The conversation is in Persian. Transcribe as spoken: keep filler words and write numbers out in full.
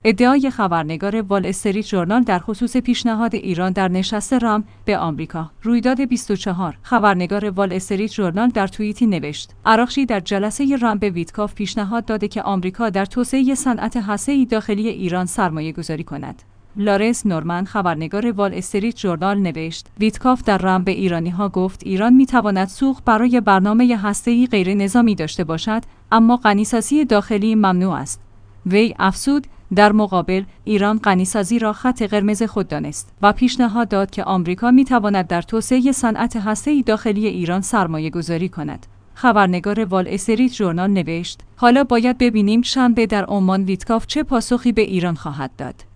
ادعای خبرنگار وال استریت ژورنال در خصوص پیشنهاد ایران در نشست رام به آمریکا. رویداد بیست و چهار. خبرنگار وال استریت ژورنال در توییتی نوشت: عراقچی در جلسه رام به ویتکاف پیشنهاد داده که آمریکا در توسعه صنعت هسته‌ای داخلی ایران سرمایه‌گذاری کند. لارنس نورمن، خبرنگار وال استریت ژورنال نوشت: ویتکاف در رام به ایرانی‌ها گفت ایران می‌تواند سوخت برای برنامه هسته‌ای غیر نظامی داشته باشد، اما غنیسازی داخلی ممنوع است. وی افزود: در مقابل، ایران غنیسازی را خط قرمز خود دانست و پیشنهاد داد که آمریکا می‌تواند در توسعه صنعت هسته‌ای داخلی ایران سرمایه‌گذاری کند. خبرنگار وال استریت ژورنال نوشت: حالا باید ببینیم شنبه در عمان ویتکاف چه پاسخی به ایران خواهد داد.